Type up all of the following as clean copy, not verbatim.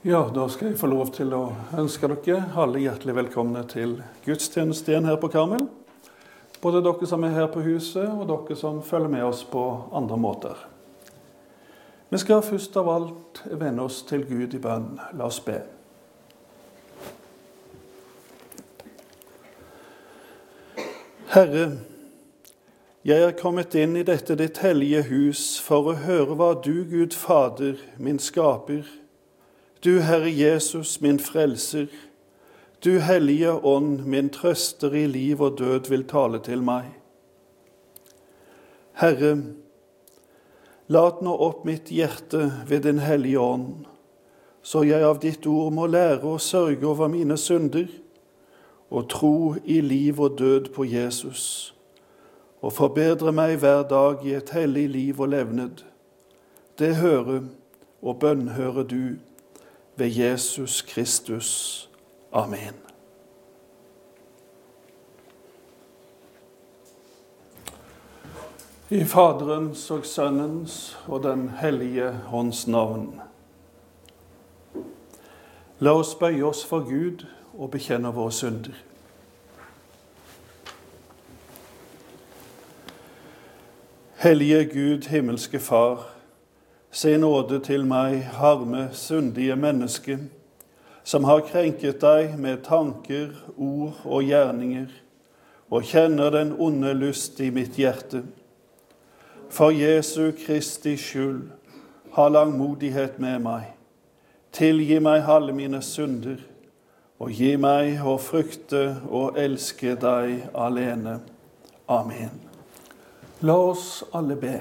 Ja, da skal jeg få lov til å ønske dere alle hjertelig velkomne til gudstjenesten her på Karmel. Både dere som er her på huset, og dere som følger med oss på andre måter. Vi skal først av alt vende oss til Gud i bønn. La oss be. Herre, jeg er kommet inn i dette ditt hellige hus for å høre hva du, Gud Fader, min skaper, du, Herre Jesus, min frelser, du, Hellige Ånd, min trøster i liv og død, vil tale til meg. Herre, lat nå opp mitt hjerte ved din Hellige Ånd, så jeg av ditt ord må lære å sørge over mine synder, og tro i liv og død på Jesus, og forbedre meg hver dag i et hellig liv og levned. Det hører og bønnhører du, ved Jesus Kristus. Amen. I Faderens og Sønnens og den hellige Ånds navn. La oss bøye oss for Gud og bekjenne våre synder. Hellige Gud, himmelske Far, se nåde til meg, harme, syndige menneske, som har krenket deg med tanker, ord og gjerninger, og kjenner den onde lyst i mitt hjerte. For Jesu Kristi skyld, ha langmodighet med meg. Tilgi meg alle mine synder, og gi meg å frykte og elske deg alene. Amen. La oss alle be.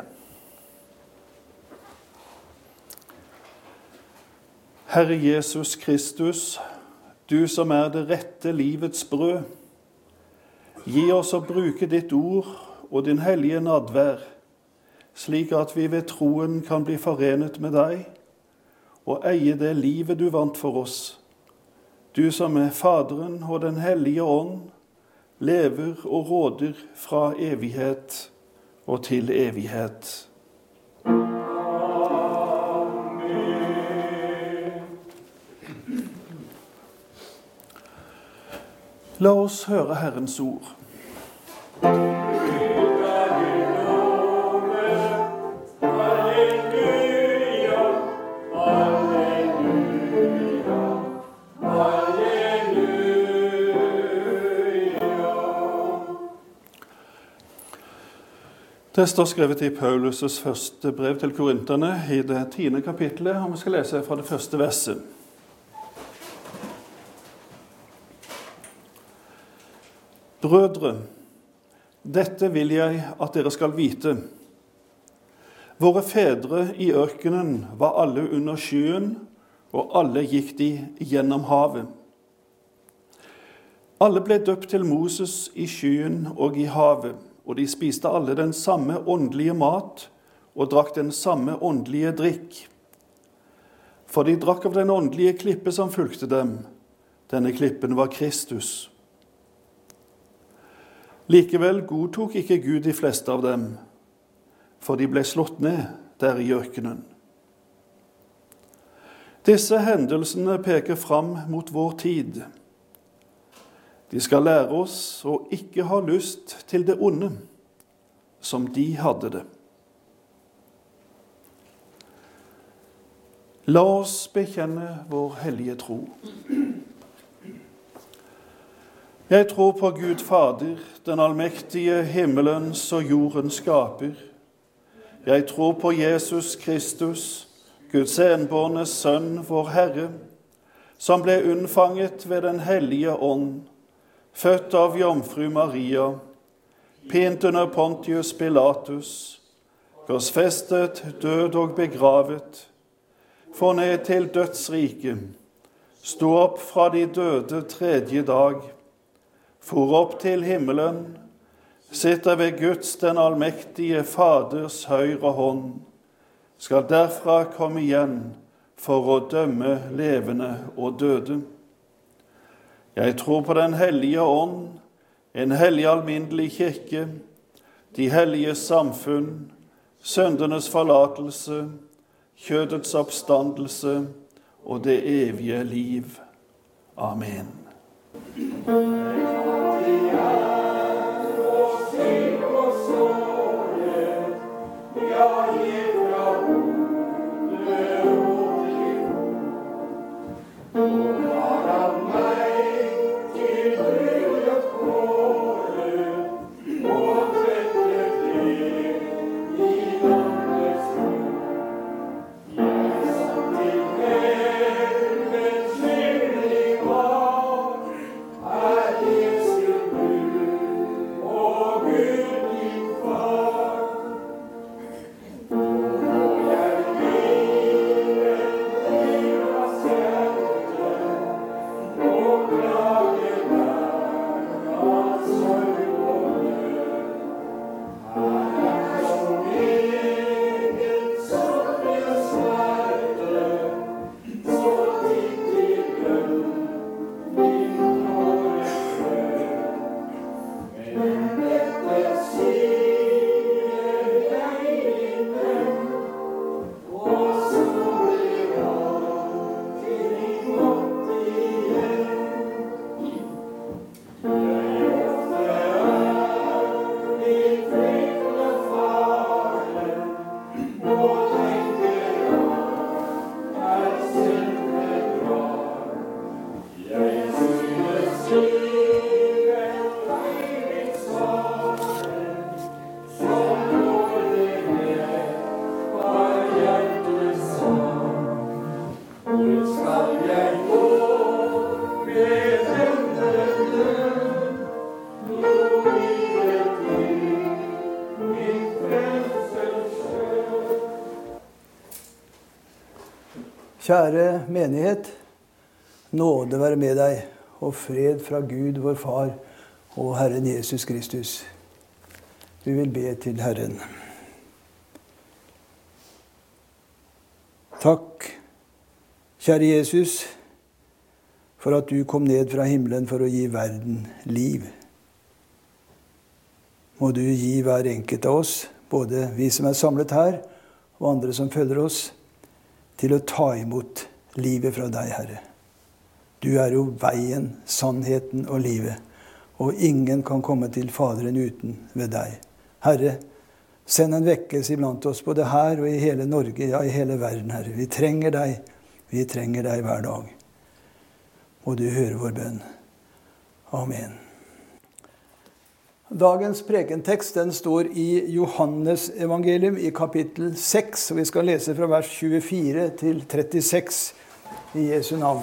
Herre Jesus Kristus, du som er det rette livets brød, gi oss å bruke ditt ord og din hellige nadvær, slik at vi ved troen kan bli forenet med deg og eie det livet du vant for oss. Du som er Faderen og den hellige ånd, lever og råder fra evighet og til evighet. La oss høre Herrens ord. Det står skrevet i Paulus' første brev til Korinterne i det 10. kapittelet, og vi skal lese fra det første verset. Brødre, dette vil jeg at dere skal vite. Våre fedre i ørkenen var alle under skyen, og alle gikk de gjennom havet. Alle ble døpt til Moses i skyen og i havet, og de spiste alle den samme åndelige mat og drakk den samme åndelige drikk. For de drakk av den åndelige klippe som fulgte dem. Denne klippen var Kristus. Likevel godtok ikke Gud de fleste av dem, for de ble slått ned der i ørkenen. Disse hendelsene peker fram mot vår tid. De skal lære oss å ikke ha lyst til det onde, som de hadde det. La oss bekjenne vår hellige tro. Jeg tror på Gud Fader, den allmektige himmelens og jordens skaper. Jeg tror på Jesus Kristus, Guds enbårne sønn, vår Herre, som ble unnfanget ved den hellige ånd, født av jomfru Maria, pint under Pontius Pilatus, korsfestet, død og begravet, for ned til dødsriket, stod opp fra de døde tredje dag, for opp til himmelen, sitter ved Guds den allmektige Faders høyre hånd, skal derfra komme igjen for å dømme levende og døde. Jeg tror på den hellige ånd, en hellig alminnelig kirke, de hellige samfunn, syndenes forlatelse, kjødets oppstandelse og det evige liv. Amen. Kjære menighet, nåde være med deg, og fred fra Gud, vår Far, og Herren Jesus Kristus. Vi vil be til Herren. Takk, kjære Jesus, for at du kom ned fra himmelen for å gi verden liv. Må du gi hver enkelt av oss, både vi som er samlet her, og andre som følger oss, til å ta imot livet fra deg, Herre. Du er jo veien, sannheten og livet, og ingen kan komme til Faderen uten ved deg. Herre, send en vekkelse iblant oss, både her og i hele Norge, ja, i hele verden, Herre. Vi trenger deg hver dag. Må du høre vår bønn. Amen. Dagens prekentekst den står i Johannes evangelium i kapittel 6, og vi skal lese fra vers 24 til 36 i Jesu navn.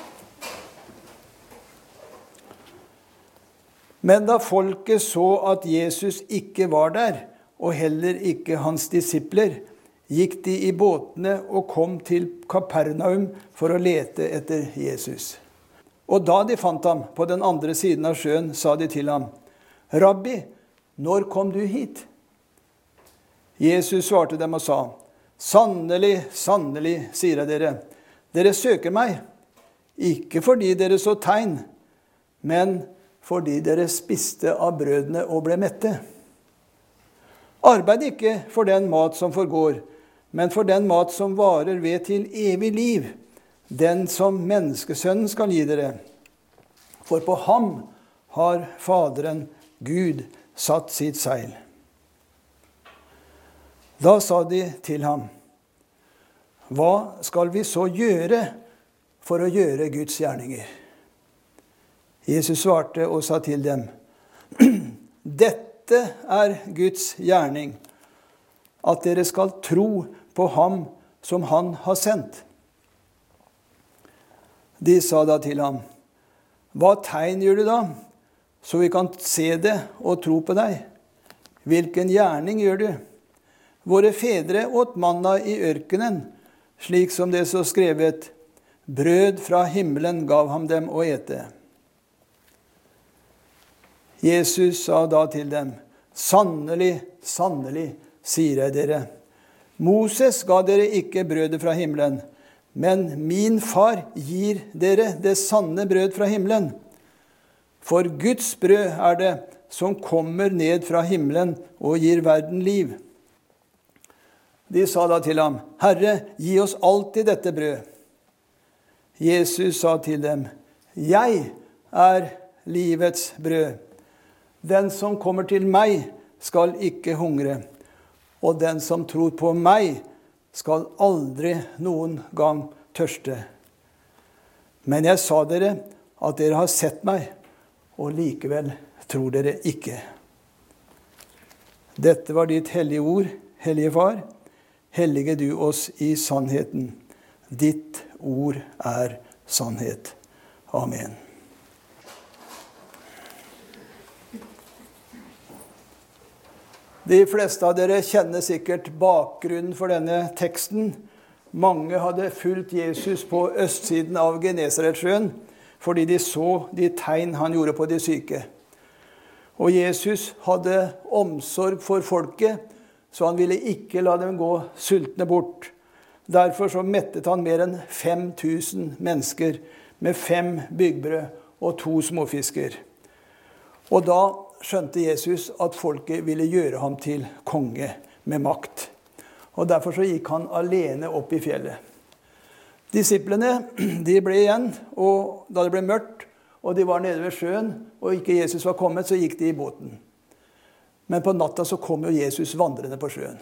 Men da folket så at Jesus ikke var der, og heller ikke hans disipler, gikk de i båtene og kom til Kapernaum for å lete etter Jesus. Og da de fant ham på den andre siden av sjøen, sa de til ham: Rabbi, når kom du hit? Jesus svarte dem og sa: Sannelig, sannelig, sier jeg dere, dere søker meg, ikke fordi dere så tegn, men fordi dere spiste av brødene og ble mette. Arbeid ikke for den mat som forgår, men for den mat som varer ved til evig liv, den som menneskesønnen skal gi dere. For på ham har Faderen Gud satt sitt seil. Da sa de til ham: Hva skal vi så gjøre for å gjøre Guds gjerninger? Jesus svarte og sa til dem: Dette er Guds gjerning, at dere skal tro på ham som han har sendt. De sa da til ham: Hva tegn gjør du da, så vi kan se det og tro på deg? Hvilken gjerning gjør du? Våre fedre åt manna i ørkenen, slik som det så skrevet: Brød fra himmelen gav ham dem å ete. Jesus sa da til dem: Sannelig, sannelig, sier jeg dere, Moses ga dere ikke brødet fra himmelen, men min far gir dere det sanne brød fra himmelen. For Guds brød er det som kommer ned fra himmelen og gir verden liv. De sa da til ham: Herre, gi oss alltid dette brød. Jesus sa til dem, «Jeg er livets brød. Den som kommer til meg skal ikke hungre, og den som tror på meg skal aldri noen gang tørste. Men jeg sa dere at dere har sett meg, og likevel tror dere ikke.» Dette var ditt hellige ord, hellige far. Hellige du oss i sannheten. Ditt ord er sannhet. Amen. De fleste av dere kjenner sikkert bakgrunnen for denne teksten. Mange hadde fulgt Jesus på østsiden av Genesaretsjøen, fordi de så de tegn han gjorde på de syke. Og Jesus hadde omsorg for folket, så han ville ikke la dem gå sultne bort. Derfor så mettet han mer enn 5000 mennesker med 5 byggbrød og 2 småfisker. Og da skjønte Jesus at folket ville gjøre ham til konge med makt. Og derfor så gikk han alene opp i fjellet. Disiplene, de ble igjen, og da det ble mørkt, og de var nede ved sjøen, og ikke Jesus var kommet, så gikk de i båten. Men på natta så kom jo Jesus vandrende på sjøen.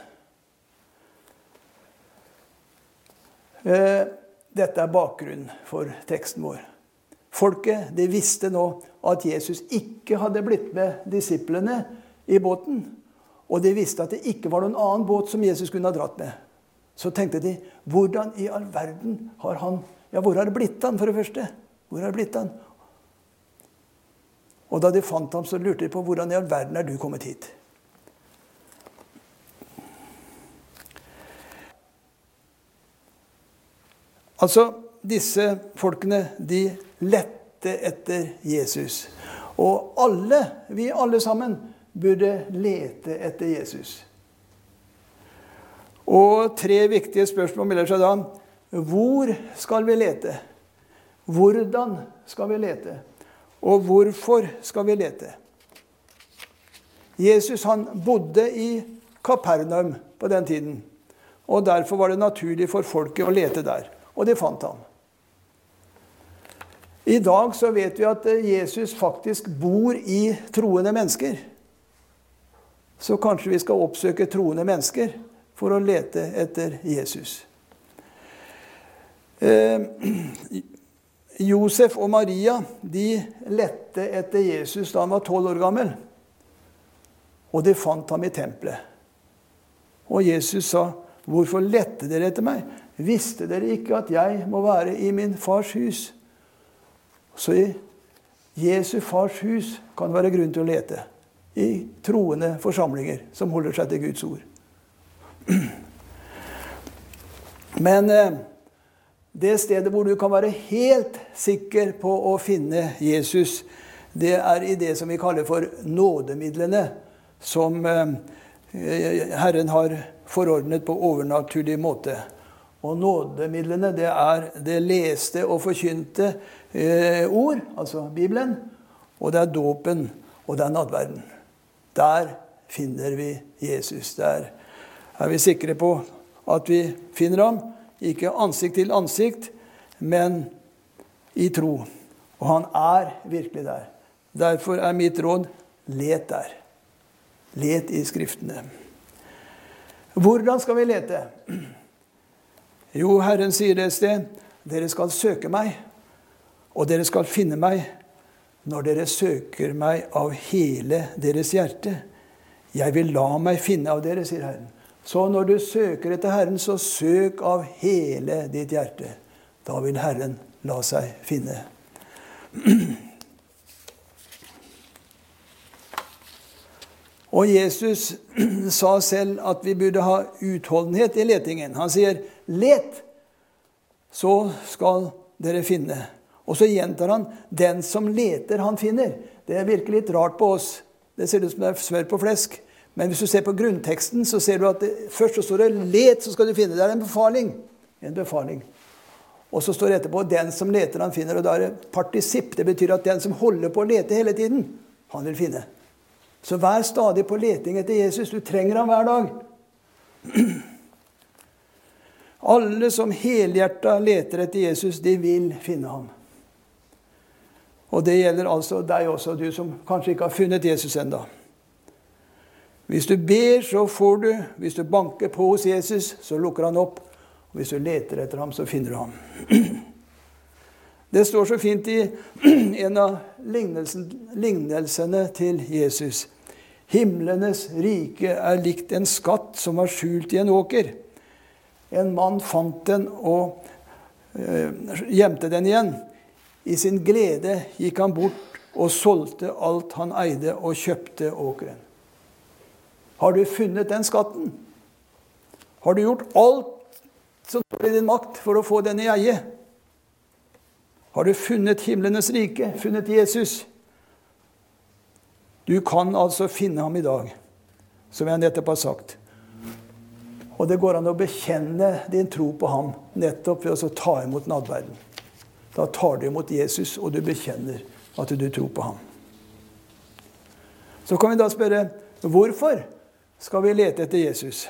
Dette er bakgrunnen for teksten vår. Folket, de visste nå at Jesus ikke hadde blitt med disiplene i båten, og de visste at det ikke var noen annen båt som Jesus kunne ha dratt med. Så tenkte de, hvordan i all verden har han, ja, hvor har det blitt han for det første? Hvor har det blitt han? Og da de fant ham, så lurte de på, hvordan i all verden er du kommet hit? Altså, disse folkene, de lette etter Jesus. Og alle, vi alle sammen, burde lete etter Jesus. Og 3 viktige spørsmål melder seg da. Hvor skal vi lete? Hvordan skal vi lete? Og hvorfor skal vi lete? Jesus han bodde i Kapernaum på den tiden. Og derfor var det naturlig for folket å lete der. Og de fant ham. I dag så vet vi at Jesus faktisk bor i troende mennesker. Så kanskje vi skal oppsøke troende mennesker for å lete etter Jesus. Josef og Maria, de lette etter Jesus da han var 12 år gammel. Og de fant ham i tempelet. Og Jesus sa, «Hvorfor lette dere etter meg? Visste dere ikke at jeg må være i min fars hus?» Så i Jesu fars hus kan det være grunn til å lete. I troende forsamlinger som holder seg til Guds ord. Men det stedet hvor du kan være helt sikker på å finne Jesus, det er i det som vi kaller for nådemidlene, som Herren har forordnet på overnaturlig måte. Og nådemidlene, det er det leste og forkynte ord, altså Bibelen, og det er dåpen, og det er nadverden. Der finner vi Jesus. Der er vi sikre på at vi finner ham, ikke ansikt til ansikt, men i tro. Og han er virkelig der. Derfor er mitt råd, let der. Let i skriftene. Hvordan skal vi lete? Jo, Herren sier det et sted, dere skal søke meg, og dere skal finne meg, når dere søker meg av hele deres hjerte. Jeg vil la meg finne av dere, sier Herren. Så når du søker etter Herren, så søk av hele ditt hjerte. Da vil Herren la seg finne. Og Jesus sa selv at vi burde ha utholdenhet i letingen. Han sier, let, så skal dere finne. Og så gjentar han, den som leter, han finner. Det virker litt rart på oss. Det ser ut som det er smør på flesk. Men hvis du ser på grunnteksten, så ser du at først så står det, let, så skal du finne. Det er en befaling. En befaling. Og så står det etterpå, den som leter, han finner. Og da er det partisipp. Det betyr at den som holder på å lete hele tiden, han vil finne. Så vær stadig på leting etter Jesus. Du trenger ham hver dag. Alle som helhjertet leter etter Jesus, de vil finne ham. Og det gjelder altså deg også, du som kanskje ikke har funnet Jesus enda. Hvis du ber, så får du. Hvis du banker på hos Jesus, så lukker han opp. Og hvis du leter etter ham, så finner du ham. Det står så fint i en av lignelsene til Jesus. Himlenes rike er likt en skatt som var skjult i en åker. En mann fant den og gjemte den igjen. I sin glede gikk han bort og solgte alt han eide og kjøpte åkeren. Har du funnet den skatten? Har du gjort alt som står i din makt for å få den i eie? Har du funnet himlenes rike, funnet Jesus? Du kan altså finne ham i dag, som jeg nettopp har sagt. Og det går an å bekjenne din tro på ham, nettopp ved å ta imot nadverden. Da tar du imot Jesus, og du bekjenner at du tror på ham. Så kan vi da spørre, hvorfor skal vi lete etter Jesus?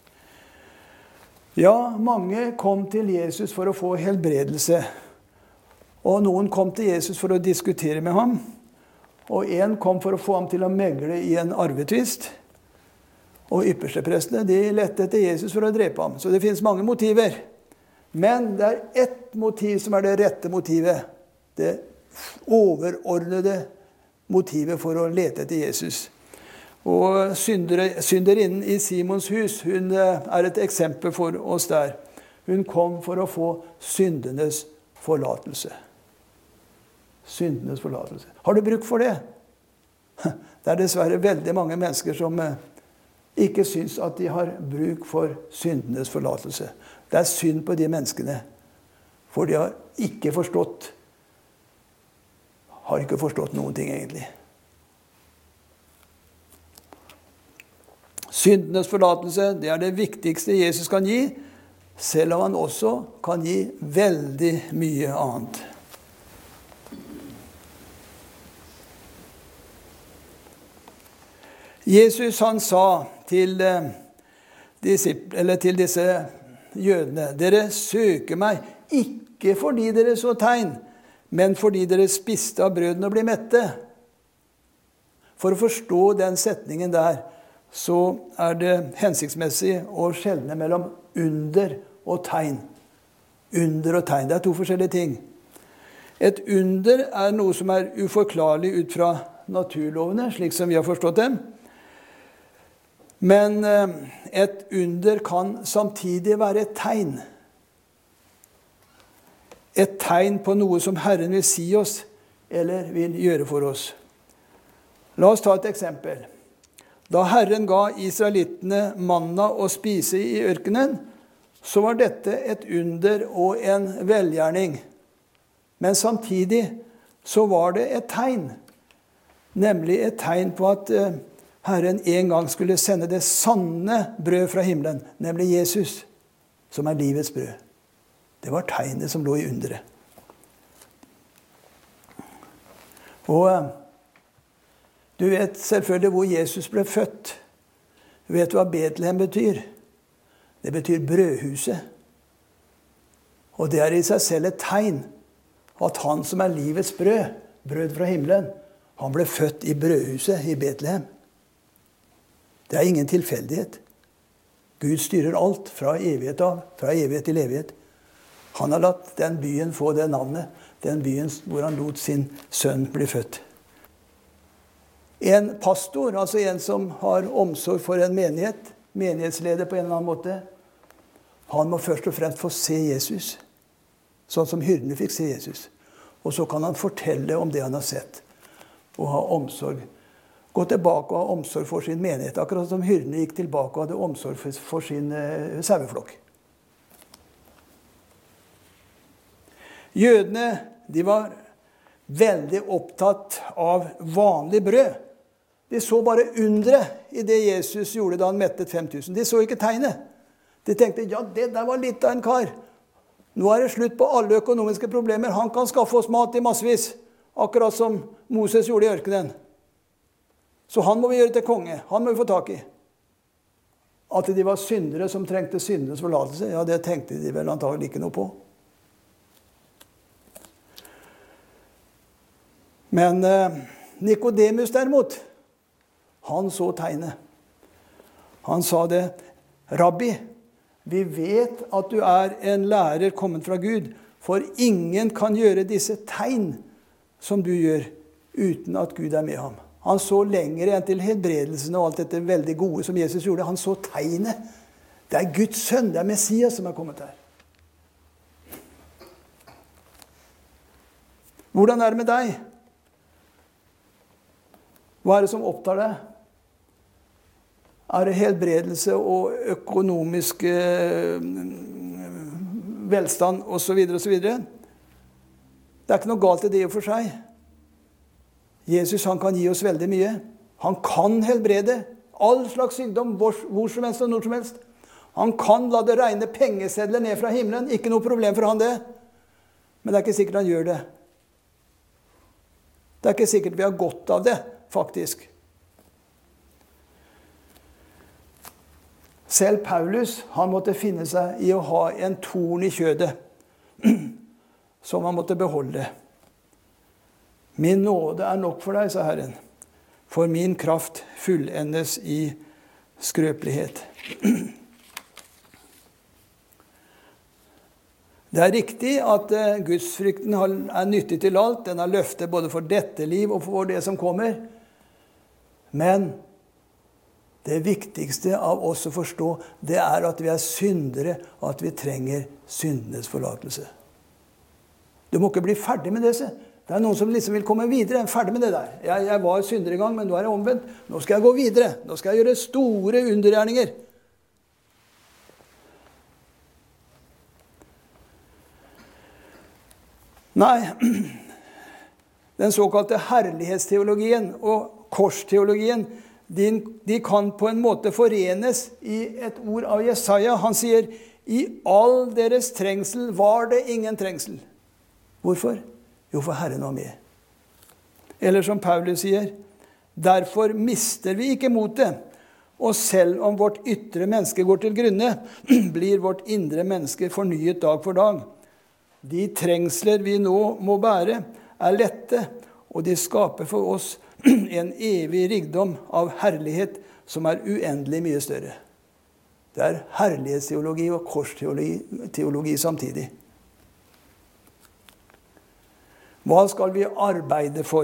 Ja, mange kom til Jesus for å få helbredelse. Og noen kom til Jesus for å diskutere med ham. Og en kom for å få ham til å megle i en arvetvist. Og yppersteprestene, de lette etter Jesus for å drepe ham. Så det finnes mange motiver. Men det er ett motiv som er det rette motivet. Det overordnede motivet for å lete etter Jesus. Og synderinnen i Simons hus, hun er et eksempel for oss der. Hun kom for å få syndenes forlatelse. Syndenes forlatelse. Har du bruk for det? Det er dessverre veldig mange mennesker som ikke synes at de har bruk for syndenes forlatelse. Det er synd på de menneskene, for de har ikke forstått noen ting egentlig. Syndenes forlatelse, det er det viktigste Jesus kan gi, selv om han også kan gi veldig mye annet. Jesus han sa til disse jødene, dere søker meg ikke fordi dere så tegn, men fordi dere spiste av brødene og ble mette. For å forstå den setningen der, så er det hensiktsmessig å skjelne mellom under og tegn. Under og tegn, det er to forskjellige ting. Et under er noe som er uforklarlig ut fra naturlovene, slik som vi har forstått dem. Men et under kan samtidig være et tegn. Et tegn på noe som Herren vil si oss, eller vil gjøre for oss. La oss ta et eksempel. Da Herren ga israelittene manna å spise i ørkenen, så var dette et under og en velgjerning. Men samtidig så var det et tegn. Nemlig et tegn på at Herren en gang skulle sende det sanne brød fra himmelen, nemlig Jesus, som er livets brød. Det var tegnet som lå i underet. Og du vet selvfølgelig hvor Jesus ble født. Du vet hva Betlehem betyr. Det betyr brødhuset. Og det er i seg selv et tegn at han som er livets brød, brød fra himmelen, han ble født i brødhuset i Betlehem. Det er ingen tilfeldighet. Gud styrer alt fra evighet av, fra evighet til evighet. Han har latt den byen få det navnet, den byen hvor han lot sin sønn bli født. En pastor, altså en som har omsorg for en menighet, menighetsleder på en eller annen måte, han må først og fremst få se Jesus, sånn som hyrdene fikk se Jesus. Og så kan han fortelle om det han har sett, og ha omsorg. Gå tilbake og ha omsorg for sin menighet, akkurat som hyrdene gikk tilbake og hadde omsorg for sin saueflokk. Jødene, de var veldig opptatt av vanlig brød. De så bare underet i det Jesus gjorde da han mettet 5000. De så ikke tegnet. De tenkte, ja, det der var litt av en kar. Nå er det slutt på alle økonomiske problemer. Han kan skaffe oss mat i massevis, akkurat som Moses gjorde i ørkenen. Så han må vi gjøre til konge. Han må vi få tak i. At de var syndere som trengte syndenes forlatelse, ja, det tenkte de vel antagelig ikke noe på. Men Nikodemus derimot, han så tegnet. Han sa det, Rabbi, vi vet at du er en lærer kommet fra Gud, for ingen kan gjøre disse tegn som du gjør, uten at Gud er med ham. Han så lenger enn til helbredelsene og alt dette veldig gode som Jesus gjorde. Han så tegnet. Det er Guds sønn, det er Messias som er kommet her. Hvordan er det med deg? Hva er det som opptar deg? Er det helbredelse og økonomisk velstand og så videre og så videre? Det er ikke noe galt i det for seg. Jesus, han kan gi oss veldig mye. Han kan helbrede all slags sykdom, hvor som helst og når som helst. Han kan la det regne pengesedler ned fra himmelen. Ikke noe problem for han det. Men det er ikke sikkert han gjør det. Det er ikke sikkert vi har godt av det, faktisk. Selv Paulus, han måtte finne seg i å ha en torn i kjødet, som han måtte beholde. Min nåde er nok for deg, sa Herren, for min kraft fullendes i skrøpelighet. Det er riktig at gudsfrykten er nyttig til alt. Den har løftet både for dette liv og for det som kommer. Men det viktigste av oss å forstå, det er at vi er syndere, og at vi trenger syndenes forlatelse. Du må ikke bli ferdig med det, se. Det er noen som liksom vil komme videre. Jeg er ferdig med det der. Jeg var synder en gang, men nå er jeg omvendt. Nå skal jeg gå videre. Nå skal jeg gjøre store undergjerninger. Nei, den såkalte herlighetsteologien og korsteologien, de kan på en måte forenes i et ord av Jesaja. Han sier, i all deres trengsel var det ingen trengsel. Hvorfor? Jo, for Herren var med. Eller som Paulus sier, derfor mister vi ikke motet, og selv om vårt ytre menneske går til grunne, blir vårt indre menneske fornyet dag for dag. De trengsler vi nå må bære er lette, og de skaper for oss en evig rikdom av herlighet som er uendelig mye større. Det er herlighetsteologi og korsteologi samtidig. Hva skal vi arbeide for?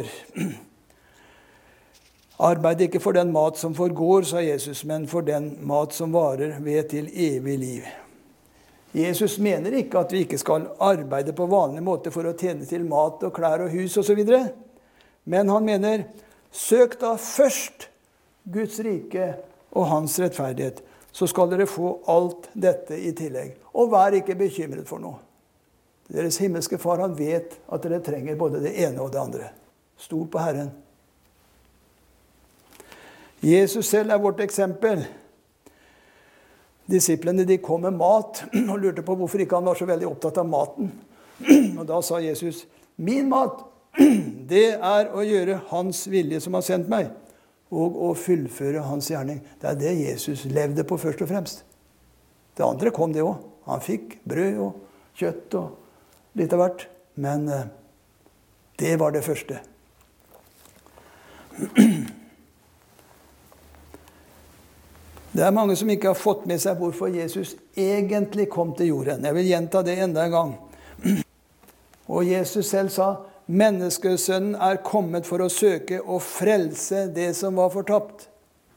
Arbeid ikke for den mat som forgår, sa Jesus, men for den mat som varer ved til evig liv. Jesus mener ikke at vi ikke skal arbeide på vanlig måte for å tjene til mat og klær og hus og så videre. Men han mener, søk da først Guds rike og hans rettferdighet, så skal dere få alt dette i tillegg. Og vær ikke bekymret for noe. Deres himmelske far, han vet at dere trenger både det ene og det andre. Stol på Herren. Jesus selv er vårt eksempel. Disiplene, de kom med mat og lurte på hvorfor ikke han var så veldig opptatt av maten. Og da sa Jesus, min mat, det er å gjøre hans vilje som har sendt meg, og å fullføre hans gjerning. Det er det Jesus levde på først og fremst. Det andre kom det også. Han fikk brød og kjøtt og litt av hvert, men det var det første. Det er mange som ikke har fått med seg hvorfor Jesus egentlig kom til jorden. Jeg vil gjenta det enda en gang. Og Jesus selv sa, menneskesønnen er kommet for å søke og frelse det som var fortapt.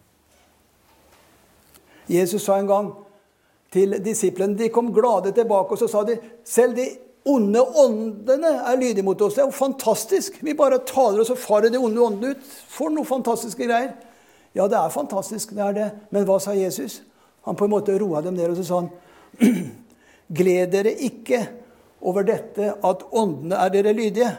Jesus sa en gang til disiplene, de kom glade tilbake, og så sa de, selv de onde åndene er lydige mot oss. Det er jo fantastisk. Vi bare taler oss og farer de onde åndene ut. For noen fantastiske greier. Ja, det er fantastisk, det er det. Men hva sa Jesus? Han på en måte roet dem ned, og så sa han, gled dere ikke over dette at åndene er dere lydige.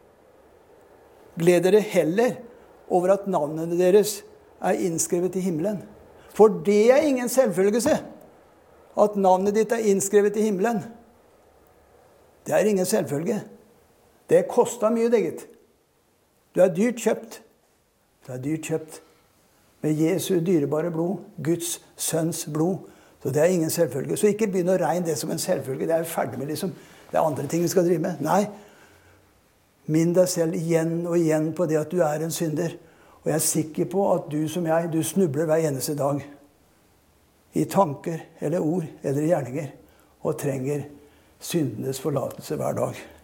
Gled dere heller over at navnene deres er innskrevet i himmelen. For det er ingen selvfølgelse, at navnet ditt er innskrevet i himmelen. Det er ingen selvfølge. Det kostet mye, det gitt. Du er dyrt kjøpt. Du er dyrt kjøpt. med Jesu dyrebare blod, Guds sønns blod. Så det er ingen selvfølge. Så ikke begynn å regne det som en selvfølge. Det er vi ferdig med, liksom. Det er andre ting vi skal drive med. Nei, minn deg selv igjen og igjen på det at du er en synder. Og jeg er sikker på at du som jeg, du snubler hver eneste dag. I tanker eller ord eller gjerninger. Og trenger syndenes forlatelse hver dag.